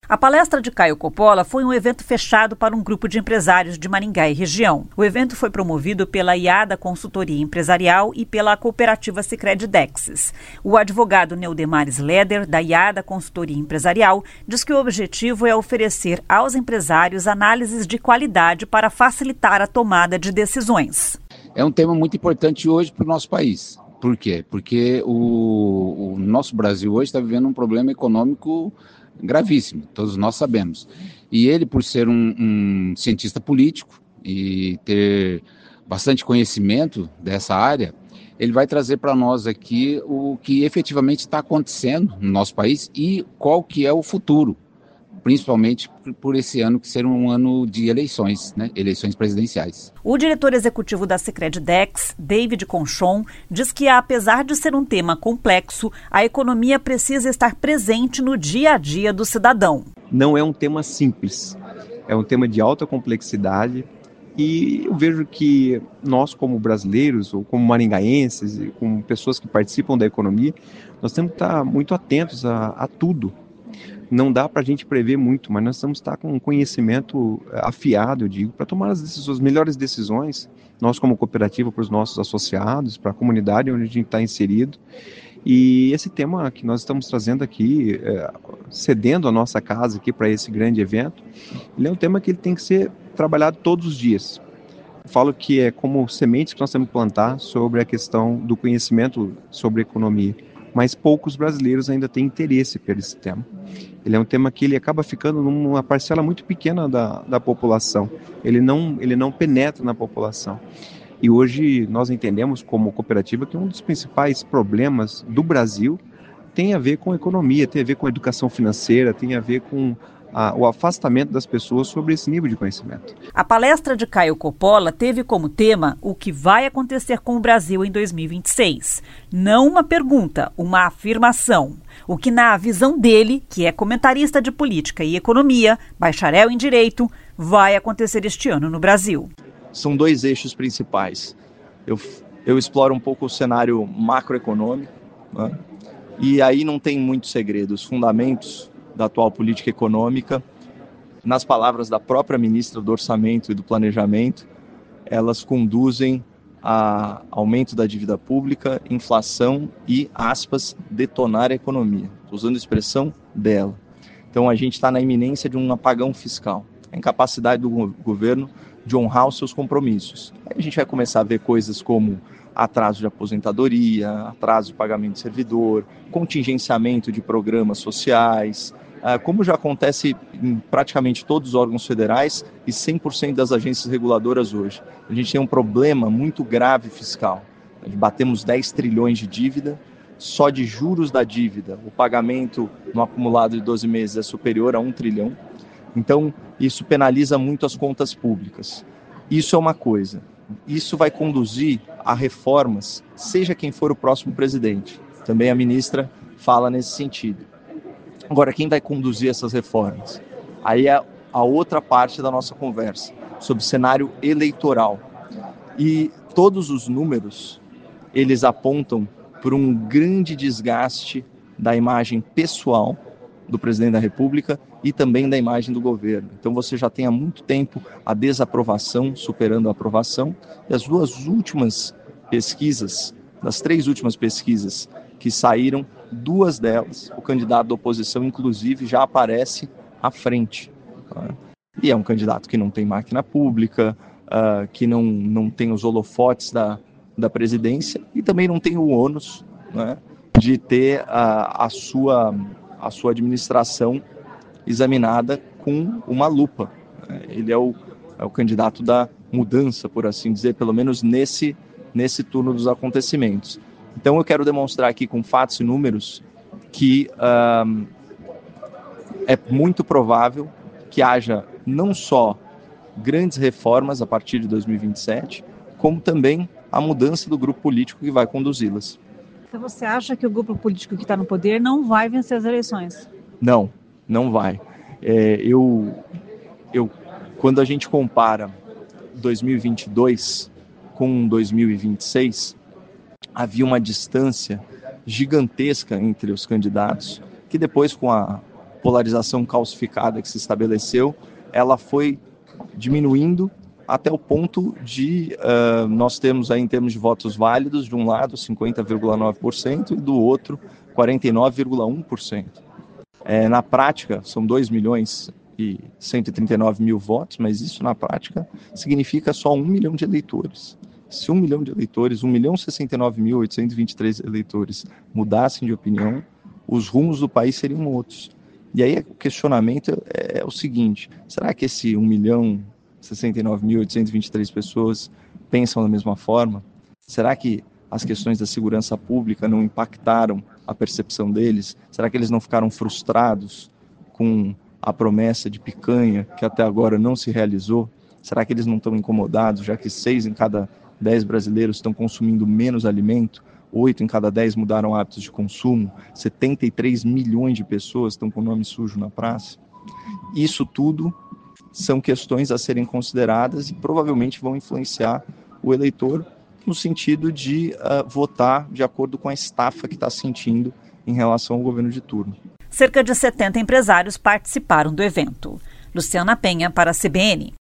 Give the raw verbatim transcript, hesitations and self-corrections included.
A palestra de Caio Coppola foi um evento fechado para um grupo de empresários de Maringá e região. O evento foi promovido pela I A D A Consultoria Empresarial e pela cooperativa Sicredi Dexis. O advogado Neudemares Leder, da I A D A Consultoria Empresarial, diz que o objetivo é oferecer aos empresários análises de qualidade para facilitar a tomada de decisões. É um tema muito importante hoje para o nosso país. Por quê? Porque o, o nosso Brasil hoje está vivendo um problema econômico gravíssimo, todos nós sabemos. E ele, por ser um, um cientista político e ter bastante conhecimento dessa área, ele vai trazer para nós aqui o que efetivamente está acontecendo no nosso país e qual que é o futuro, principalmente por esse ano que ser um ano de eleições, né? Eleições presidenciais. O diretor executivo da Sicredi Dex, David Conchon, diz que apesar de ser um tema complexo, a economia precisa estar presente no dia a dia do cidadão. Não é um tema simples, é um tema de alta complexidade e eu vejo que nós como brasileiros, ou como maringaenses, como pessoas que participam da economia, nós temos que estar muito atentos a, a tudo. Não dá para a gente prever muito, mas nós temos que estar com um conhecimento afiado, eu digo, para tomar as, decisões, as melhores decisões, nós como cooperativa, para os nossos associados, para a comunidade onde a gente está inserido. E esse tema que nós estamos trazendo aqui, é, cedendo a nossa casa aqui para esse grande evento, ele é um tema que ele tem que ser trabalhado todos os dias. Eu falo que é como sementes que nós temos que plantar sobre a questão do conhecimento sobre economia. Mas poucos brasileiros ainda têm interesse por esse tema. Ele é um tema que ele acaba ficando numa parcela muito pequena da, da população. Ele não, ele não penetra na população. E hoje nós entendemos como cooperativa que um dos principais problemas do Brasil tem a ver com a economia, tem a ver com a educação financeira, tem a ver com A, o afastamento das pessoas sobre esse nível de conhecimento. A palestra de Caio Coppola teve como tema o que vai acontecer com o Brasil em dois mil e vinte e seis. Não uma pergunta, uma afirmação. O que, na visão dele, que é comentarista de política e economia, bacharel em direito, vai acontecer este ano no Brasil. São dois eixos principais. Eu, eu exploro um pouco o cenário macroeconômico, né? E aí não tem muito segredo. Os fundamentos da atual política econômica, nas palavras da própria ministra do Orçamento e do Planejamento, elas conduzem a aumento da dívida pública, inflação e, aspas, detonar a economia. Estou usando a expressão dela. Então a gente está na iminência de um apagão fiscal, a incapacidade do governo de honrar os seus compromissos. Aí a gente vai começar a ver coisas como atraso de aposentadoria, atraso de pagamento de servidor, contingenciamento de programas sociais, como já acontece em praticamente todos os órgãos federais e cem por cento das agências reguladoras hoje. A gente tem um problema muito grave fiscal. Batemos dez trilhões de dívida, só de juros da dívida, o pagamento no acumulado de doze meses é superior a um trilhão. Então, isso penaliza muito as contas públicas. Isso é uma coisa. Isso vai conduzir a reformas, seja quem for o próximo presidente. Também a ministra fala nesse sentido. Agora, quem vai conduzir essas reformas? Aí é a outra parte da nossa conversa, sobre o cenário eleitoral. E todos os números, eles apontam por um grande desgaste da imagem pessoal do presidente da República e também da imagem do governo. Então você já tem há muito tempo a desaprovação superando a aprovação. E as duas últimas pesquisas, das três últimas pesquisas que saíram, duas delas, o candidato da oposição, inclusive, já aparece à frente. Tá? E é um candidato que não tem máquina pública, uh, que não, não tem os holofotes da, da presidência e também não tem o ônus, né, de ter uh, a, sua, a sua administração examinada com uma lupa. Ele é o, é o candidato da mudança, por assim dizer, pelo menos nesse, nesse turno dos acontecimentos. Então eu quero demonstrar aqui com fatos e números que uh, é muito provável que haja não só grandes reformas a partir de dois mil e vinte e sete, como também a mudança do grupo político que vai conduzi-las. Então você acha que o grupo político que está no poder não vai vencer as eleições? Não, não vai. É, eu, eu, quando a gente compara dois mil e vinte e dois com dois mil e vinte e seis, havia uma distância gigantesca entre os candidatos, que depois, com a polarização calcificada que se estabeleceu, ela foi diminuindo até o ponto de uh, nós temos aí em termos de votos válidos, de um lado cinquenta vírgula nove por cento e do outro quarenta e nove vírgula um por cento. É, na prática, são dois milhões e cento e trinta e nove mil votos, mas isso na prática significa só um milhão de eleitores. Se um milhão de eleitores, um milhão e sessenta e nove mil oitocentos e vinte e três eleitores mudassem de opinião, os rumos do país seriam outros. E aí o questionamento é, é o seguinte, será que esse um milhão e sessenta e nove mil oitocentos e vinte e três pessoas pensam da mesma forma? Será que as questões da segurança pública não impactaram a percepção deles? Será que eles não ficaram frustrados com a promessa de picanha que até agora não se realizou? Será que eles não estão incomodados, já que seis em cada dez brasileiros estão consumindo menos alimento? Oito em cada dez mudaram hábitos de consumo, setenta e três milhões de pessoas estão com o nome sujo na praça. Isso tudo são questões a serem consideradas e provavelmente vão influenciar o eleitor no sentido de uh, votar de acordo com a estafa que está sentindo em relação ao governo de turno. Cerca de setenta empresários participaram do evento. Luciana Penha para a C B N.